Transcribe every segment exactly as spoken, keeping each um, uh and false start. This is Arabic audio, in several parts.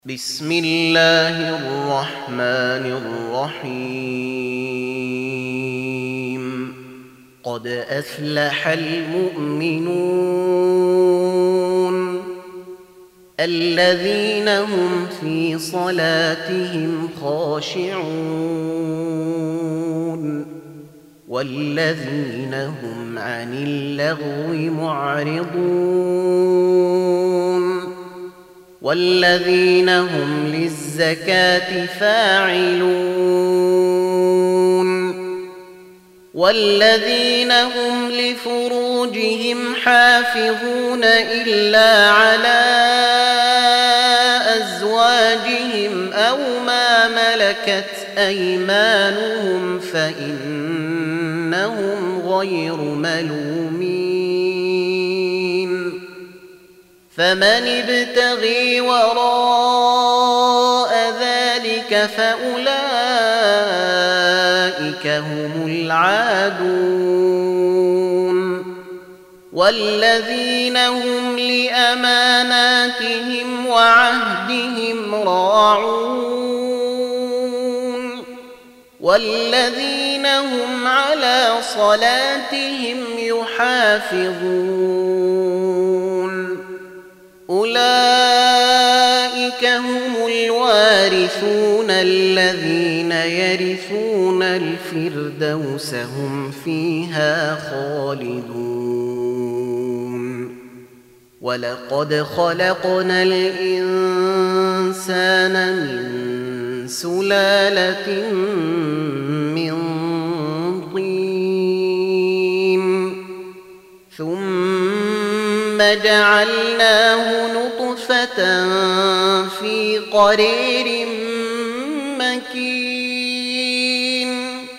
بسم الله الرحمن الرحيم قد أفلح المؤمنون الذين هم في صلاتهم خاشعون والذين هم عن اللغو معرضون والذين هم للزكاة فاعلون والذين هم لفروجهم حافظون إلا على أزواجهم أو ما ملكت أيمانهم فإنهم غير ملومين فمن ابتغي وراء ذلك فأولئك هم العادون والذين هم لأماناتهم وعهدهم راعون والذين هم على صلاتهم يحافظون أولئك هم الوارثون الذين يرثون الفردوس هم فيها خالدون ولقد خلقنا الإنسان من سلالة من طين ثم جعلناه نطفة في قرير مكين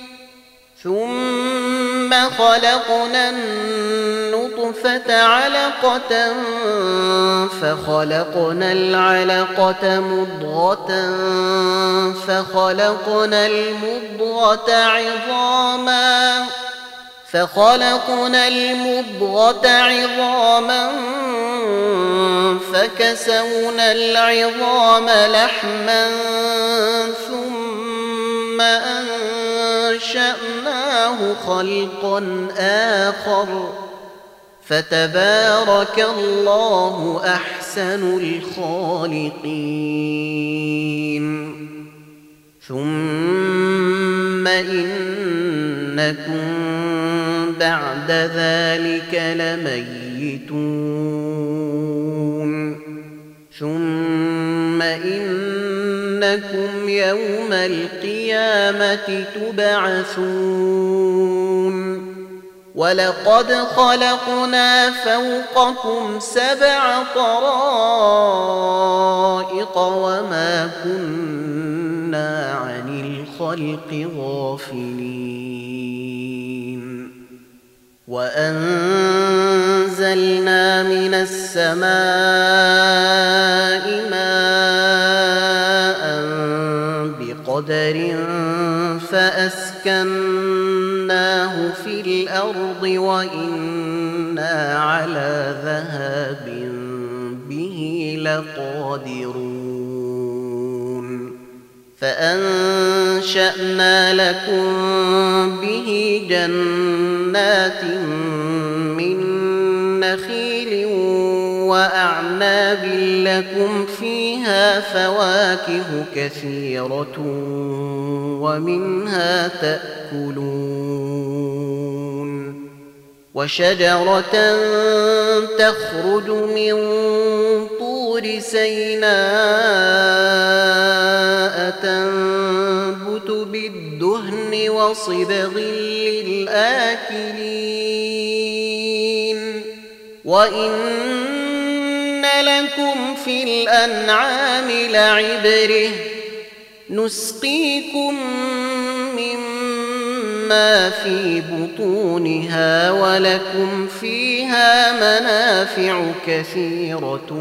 ثم خلقنا النطفة علقة فخلقنا العلقة مضغة فخلقنا المضغة عظاما فخلقنا المضغة عظاما فكسونا العظام لحما ثم أنشأناه خلقا آخر فتبارك الله أحسن الخالقين ثم إنكم بعد ذلك لميتون ثم إنكم يوم القيامة تبعثون ولقد خلقنا فوقكم سبع طرائق وما كنا عن الخلق غافلين وأنزلنا من السماء ماء بقدر فأسكناه في الأرض وإنا على ذهاب به لقادرون فأنشأنا لكم به جنات من نخيل وأعناب لكم فيها فواكه كثيرة ومنها تأكلون وشجرة تخرج من طور سيناء تنبت بالدهن وصبغ للآكلين وإن لكم في الأنعام لعبرة نسقيكم مما في بطونها ولكم فيها منافع كثيرة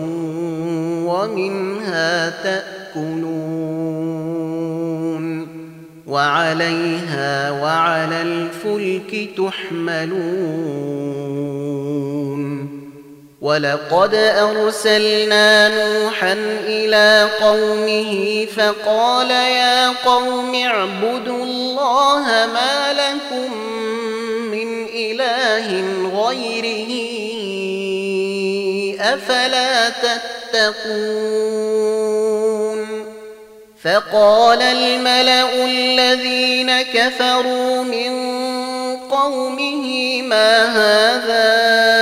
ومنها تأكلون وعليها وعلى الفلك تحملون ولقد أرسلنا نوحا إلى قومه فقال يا قوم اعبدوا الله ما لكم من إله غيره أفلا تتقون فقال الملأ الذين كفروا من قومه ما هذا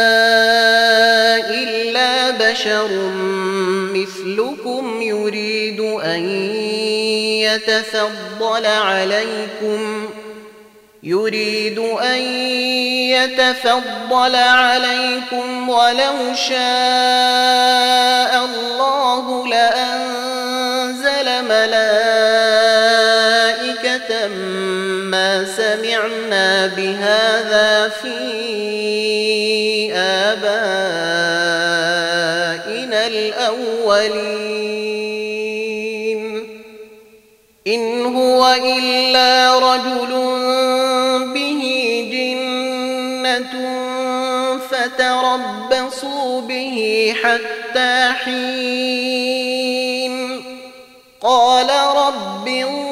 إلا بشر مثلكم يريد أن يتفضل عليكم يريد أن يتفضل عليكم ولو شاء الله لأنزل ملائكة ما سمعنا بهذا في آبائنا الأولين إن هو إلا رجل به جنة فتربصوا به حتى حين قال رب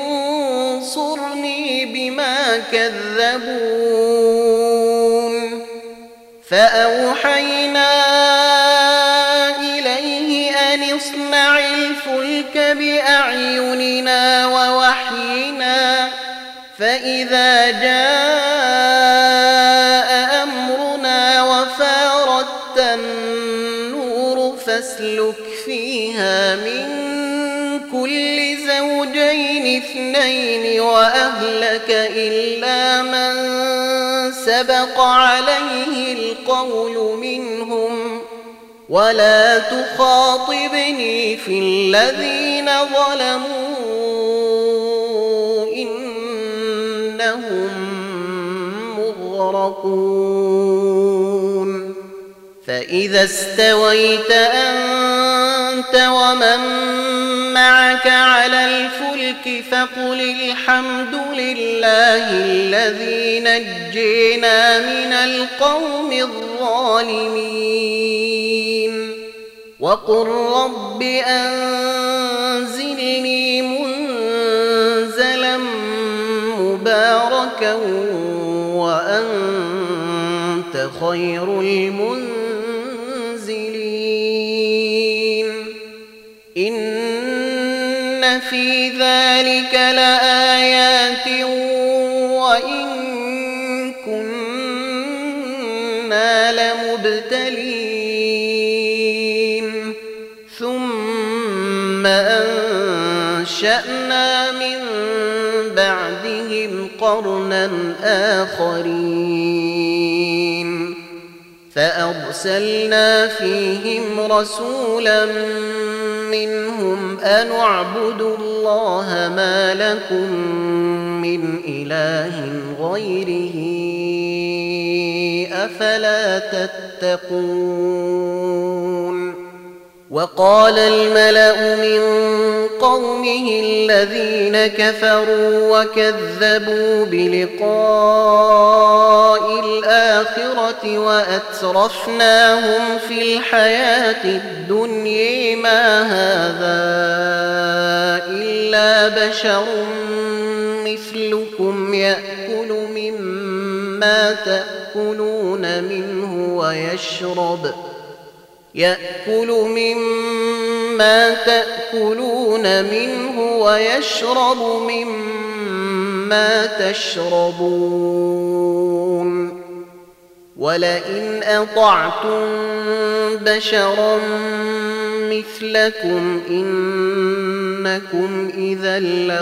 انصرني بما كذبون فأوحينا إليه أن اصنع الفلك بأعيننا ووحينا فإذا جاء أمرنا وفارت النور فاسلك فيها من كل زوجين اثنين وأهلك إلا من سبق عليه القول منهم ولا تخاطبني في الذين ظلموا إنهم مغرقون فإذا استويت أنت ومن معك على الفلك فقل الحمد لله الذي نجينا من القوم الظالمين وقل رب أنزلني منزلا مباركا وأنت خير المنزلين إن في ذلك لآيات وإن كنا لمبتلين ثم أنشأنا من بعدهم قرنا آخرين فأرسلنا فيهم رسولا منهم أن اعبدوا الله ما لكم من إله غيره أفلا تتقون وقال الملأ من قومه الذين كفروا وكذبوا بلقاء الآخرة وأترفناهم في الحياة الدنيا ما هذا إلا بشر مثلكم يأكل مما تأكلون منه ويشرب يأكل مما تأكلون منه ويشرب مما تشربون ولئن أطعتم بشرا مثلكم إنكم إذا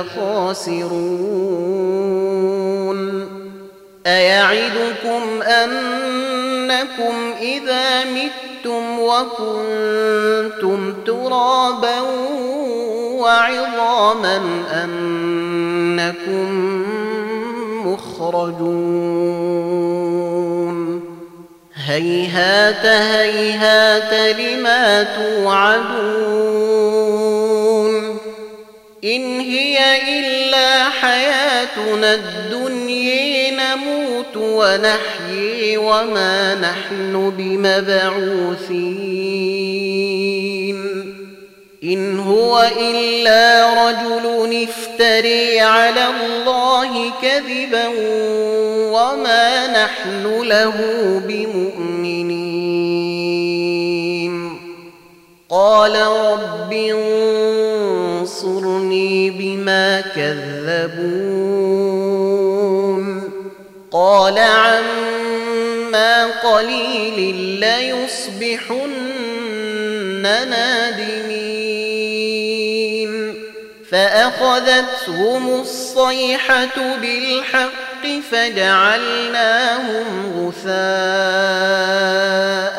لخاسرون أيعدكم أنكم إذا متم وكنتم ترابا وعظاما أنكم مخرجون هيهات هيهات لما توعدون إن هي إلا حياتنا الدنيا نموت ونحيي وما نحن بمبعوثين إن هو إلا رجل افتري على الله كذبا وما نحن له بمؤمنين قال رب انصرني بما كذبون قال عما قليل ليصبحن نادمين فأخذتهم الصيحة بالحق فجعلناهم غثاء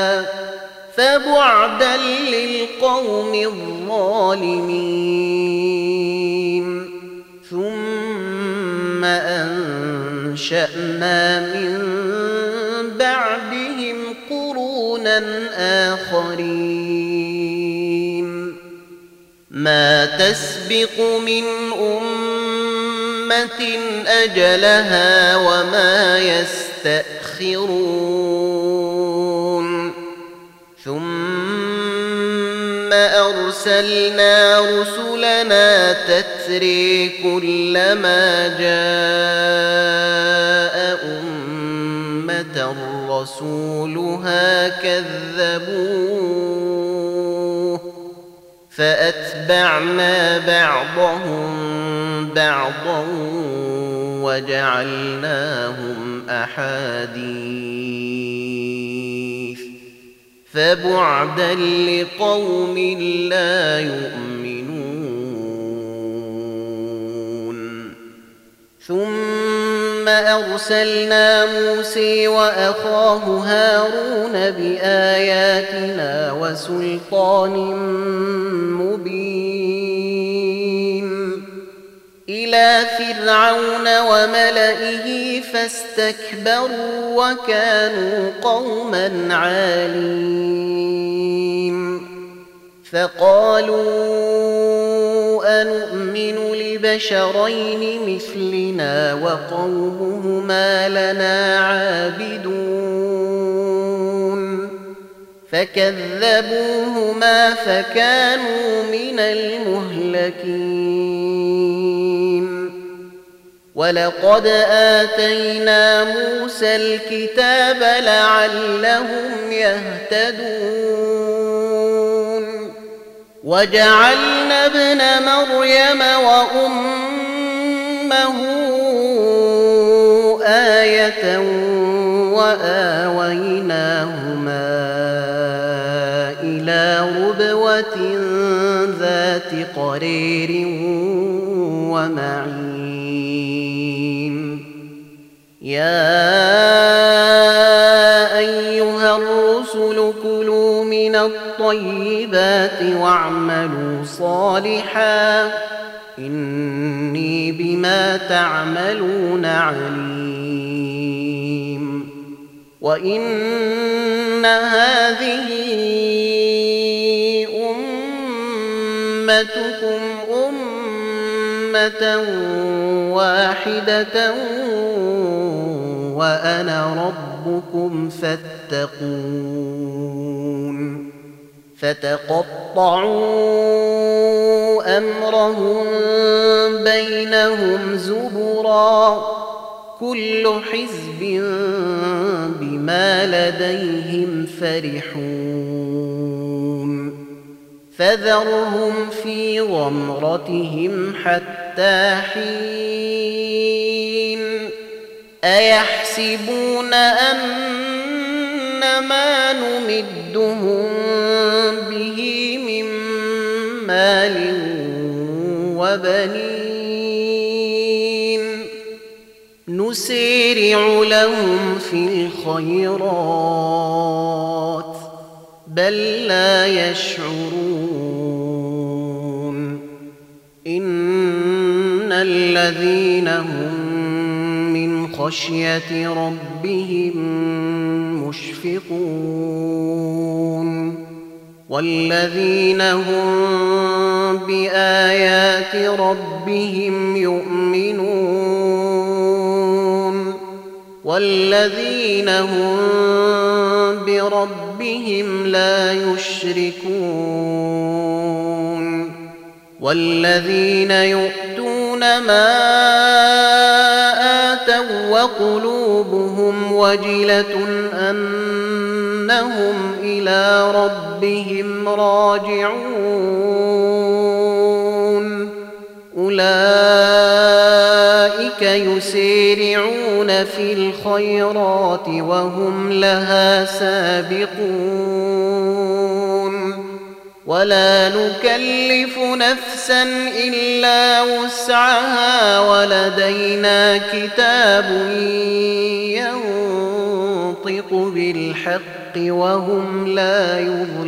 فبعدا للقوم الظالمين ثم أنشأنا من بعدهم قرونا آخرين ما تسبق من أمة أجلها وما يستأخرون ثم أرسلنا رسلنا تتري كلما جاء أمة رسولها كذبوه فأتبعنا بعضهم بعضا وجعلناهم أحاديث فبعدا لقوم لا يؤمنون ثم أرسلنا موسى وأخاه هارون بآياتنا وسلطان مبين إلى فرعون وملئه فاستكبروا وكانوا قوما عالين فقالوا أنؤمن لبشرين مثلنا وقومهما لنا عابدون فكذبوهما فكانوا من المهلكين ولقد آتينا موسى الكتاب لعلهم يهتدون وجعلنا ابن مريم وأمه آية وآويناهما إلى ربوة ذات قرير ومعين يا أيها الرسل كلوا من الطيبات واعملوا صالحا إني بما تعملون عليم وإن هذه أمتكم أمة واحدة وأنا ربكم فاتقون فتقطعوا أمرهم بينهم زبرا كل حزب بما لديهم فرحون فذرهم في غمرتهم حتى حين أيحسبون أن ما نمدهم به من مال وبنين نسارع لهم في الخيرات بل لا يشعرون إن الذين هم من خشية ربهم مشفقون والذين هم بآيات ربهم يؤمنون والذين هم بربهم لا يشركون والذين يؤتون ما آتوا وقلوبهم وجلة أنهم إلى ربهم راجعون أولئك يسارعون في الخيرات وهم لها سابقون ولا نكلف نفسا إلا وسعها ولدينا كتاب ينطق بالحق وهم لا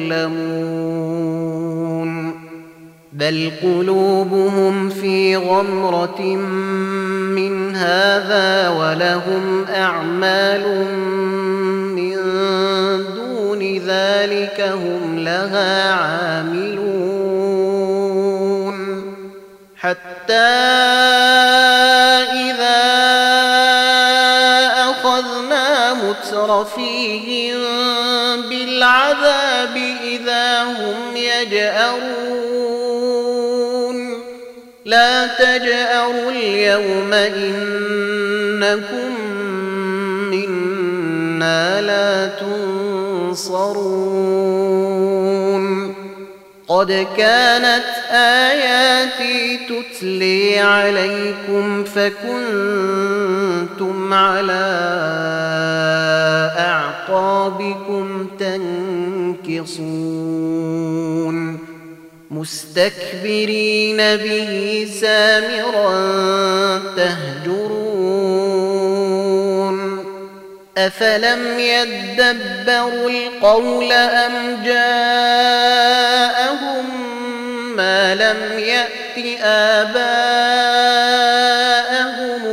يظلمون بل قلوبهم في غمرة من هذا ولهم أعمال من دون ذلك هم لها عاملون حتى إذا أخذنا مترفيهم بالعذاب إذا هم يجأرون لا تجأروا اليوم إنكم منا لا تنصرون قد كانت آياتي تتلي عليكم فكنتم على أعقابكم تنكصون مستكبرين به سامرا تهجرون أفلم يدبروا القول أم جاءهم ما لم يأت آباءهم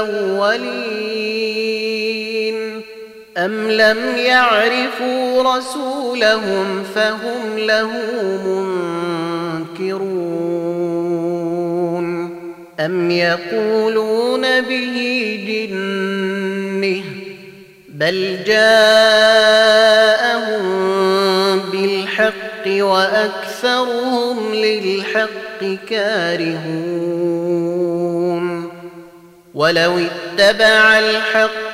الأولين أم لم يعرفوا رسولهم فهم له منكرون أم يقولون به جنة بل جاءهم بالحق وأكثرهم للحق كارهون ولو اتبع الحق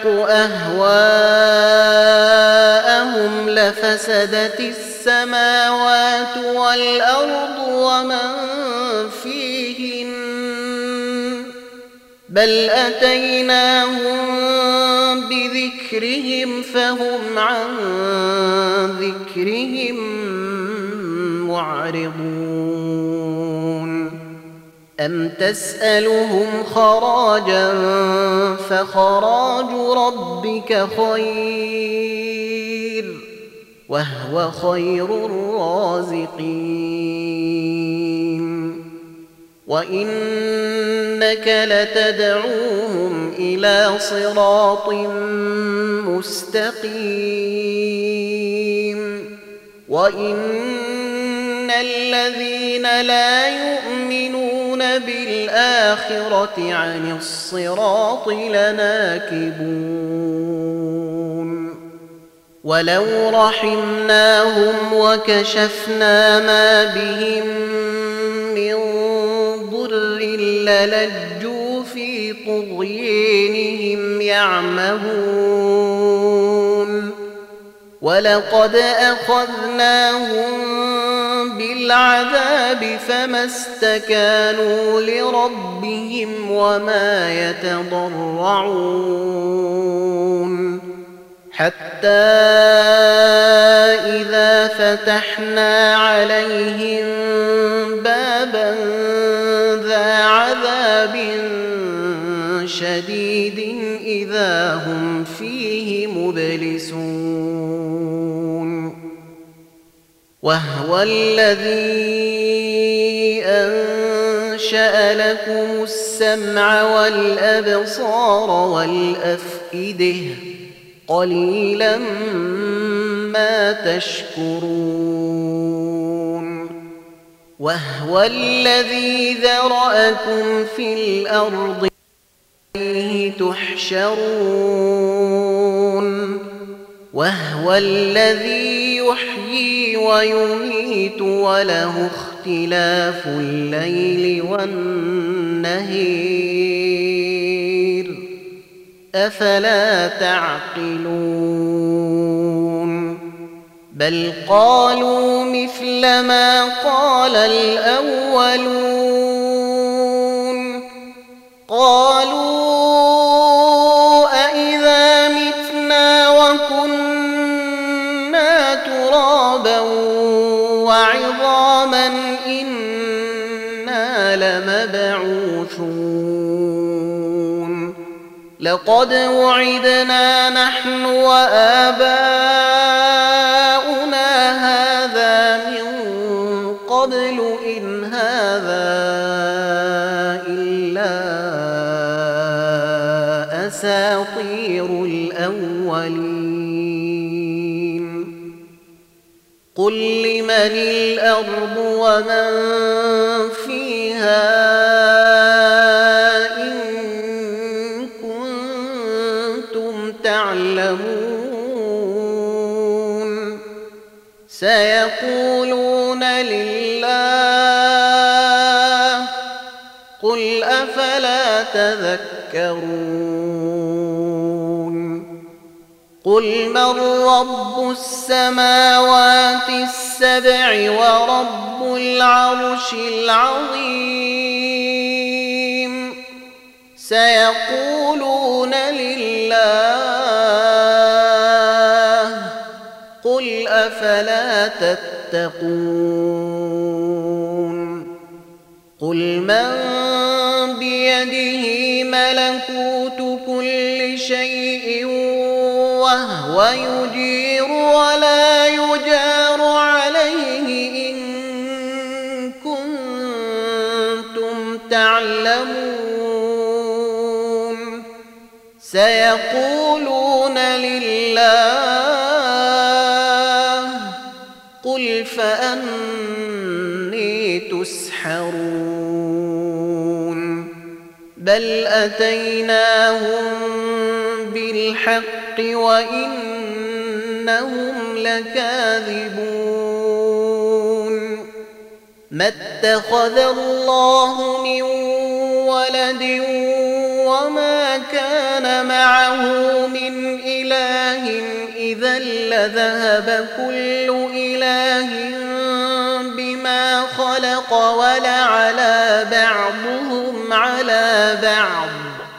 أهواءهم لفسدت السماوات والأرض ومن فيهن بل أتيناهم بذكرهم فهم عن ذكرهم معرضون أم تسألهم خراجا فخراج ربك خير وهو خير الرازقين وإنك لتدعوهم إلى صراط مستقيم وإن الذين لا يؤمنون بالآخرة عن الصراط لناكبون ولو رحمناهم وكشفنا ما بهم من ضر للجوا في طغيانهم يعمهون ولقد أخذناهم بالعذاب فما استكانوا لربهم وما يتضرعون حتى إذا فتحنا عليهم بابا ذا عذاب شديد إذا هم فيه مبلسون وهو الذي أنشأ لكم السمع والأبصار والأفئدة قليلا ما تشكرون وهو الذي ذرأكم في الأرض إليه تحشرون وهو الذي يحيي ويميت وله اختلاف الليل والنهار أفلا تعقلون بل قالوا مثل ما قال الأولون قالوا أإذا متنا وكنا ترابا وعظاما إنا لمبعوثون لقد وعدنا نحن وآباؤنا هذا من قبل إن هذا إلا أساطير الأولين قل لمن الأرض ومن فيها إن كنتم تعلمون سيقولون لله قل أفلا تذكرون قل من رب السماوات السبع ورب العرش العظيم سيقولون لله قل أفلا تتقون قل من بيده ملكوت كل شيء وهو يجير ولا يجار عليه إن كنتم تعلمون سيقولون لله قل فأني تسحرون بل أتيناهم بالحق وإنهم لكاذبون ما اتخذ الله من ولد وما كان معه من إله إذا لذهب كل إله بما خلق ولعلى بعضهم على بعض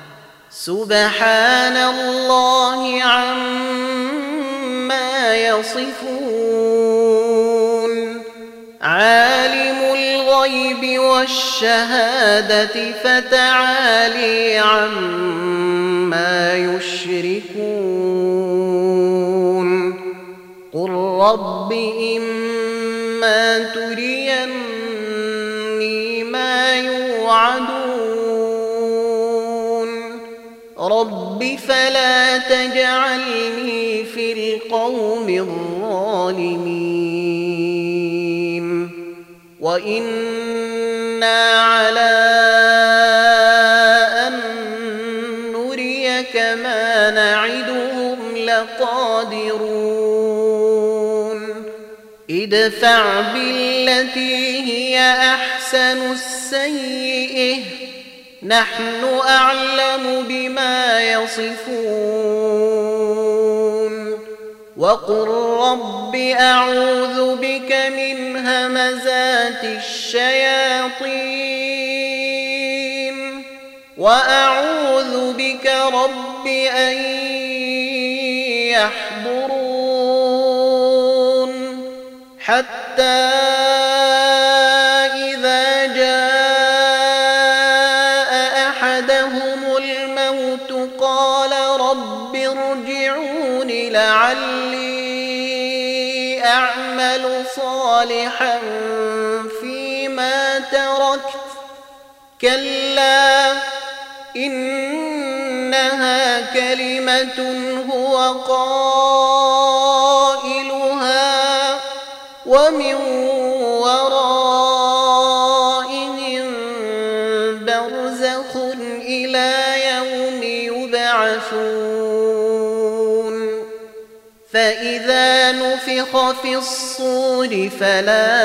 سبحان الله عما يصفون عالم الغيب والشهادة فتعالي عما يشركون قل رب إما تريني ما يوعدون رب فلا تجعلني في القوم الظالمين وإنا على أن نريك ما نعدهم لقادرون ادفع بالتي هي أحسن السيئة نحن أعلم بما يصفون وقل رب أعوذ بك من همزات الشياطين وأعوذ بك رب أن يحضرون حتى إذا جاء أحدهم الموت قال رب ارجعون لعلي أعمل صالحا فيما تركت كلا إنها كلمة هو قائلها ومن ورائهم برزخ إلى يوم يبعثون فإذا نفخ في الصور فلا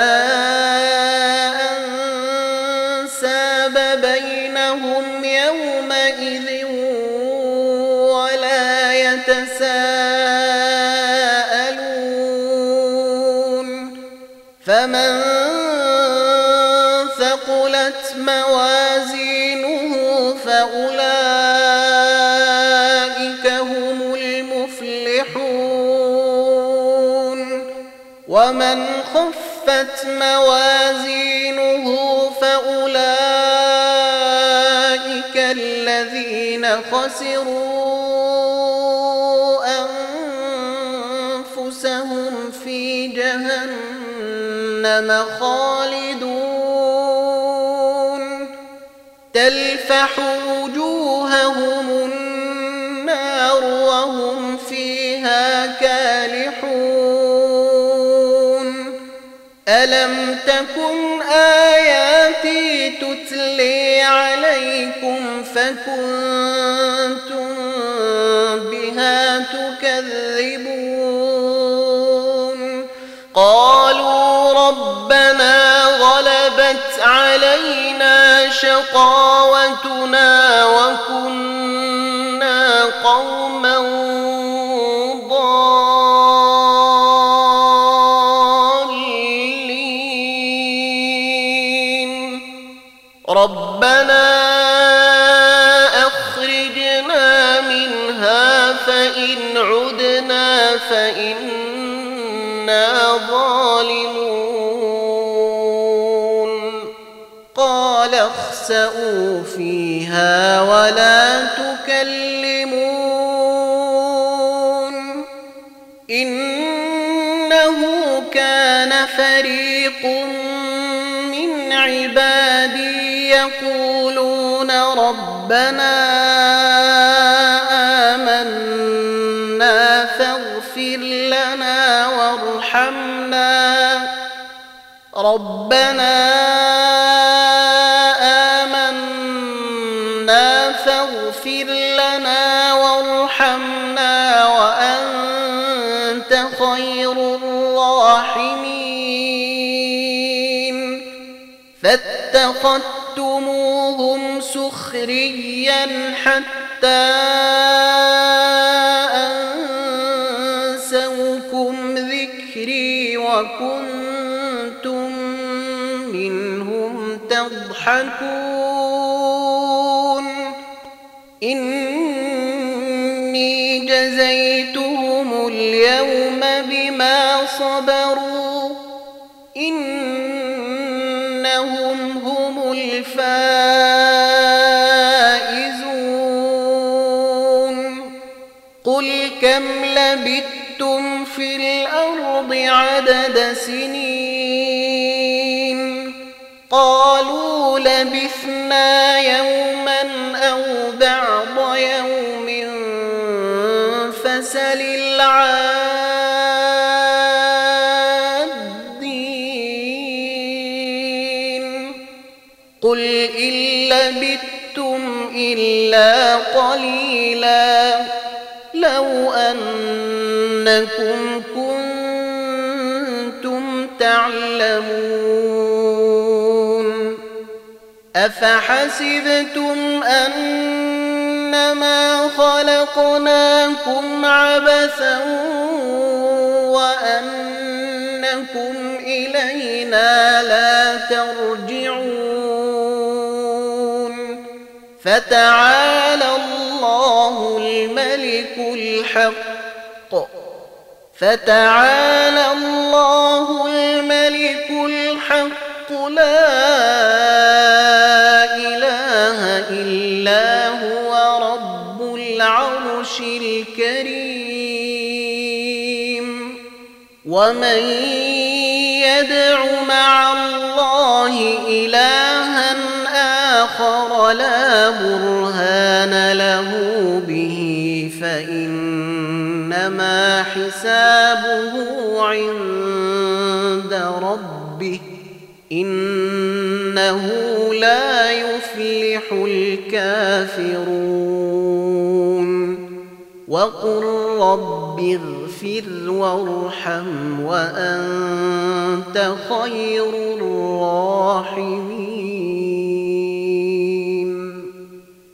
أنساب بينهم يومئذ ولا يتساءلون فمن ثقلت موازينه فأولئك هم المفلحون ومن خفت موازينه فأولئك الذين خسروا أنفسهم في جهنم خالدون تلفح وجوههم النار وهم فيها كالحون ألم تكن آياتي تتلي عليكم فكنتم بها تكذبون قالوا ربنا غلبت علينا شقاوتنا وكنا قوما ضالين ربنا أخرجنا منها فإن عدنا فإنا ظالمون قال اخسئوا فيها ولا تكلمون إنه كان فريق من عبادي يقولون ربنا آمنا فاغفر لنا وارحمنا ربنا آمنا فاغفر لنا وارحمنا وأنت خير الراحمين فاتخذتموهم سخريا حتى أنسوكم ذكري وكنتم منهم تضحكون إني جزيتهم اليوم بما صبروا إنهم هم الفائزون قل كم لبثتم في الأرض عدد سنين قالوا لبثنا يوما أو بعض يوم فسل العادين قل إن لبثتم إلا قليلا لو أنكم كنتم تعلمون أفحسبتم أنما خلقناكم عبثا وأنكم إلينا لا ترجعون فتعالى الله الملك الحق فتعالى الله الملك الحق لا إله إلا هو رب العرش الكريم ومن يدع مع الله إلها آخر لا برهان له به فإنما حسابه عند ربه إنه لا يفلح الكافرون وقل رب اغفر وارحم وأنت خير الراحمين.